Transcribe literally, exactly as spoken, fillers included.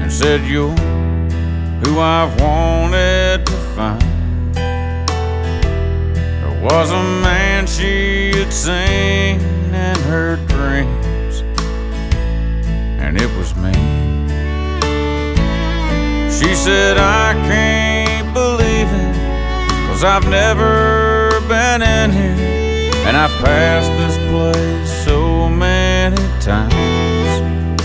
and said, "You're who I've wanted to find." There was a man she had seen in her dreams, and it was me. She said, "I can't believe it, 'cause I've never been in here, and I've passed this place so many times.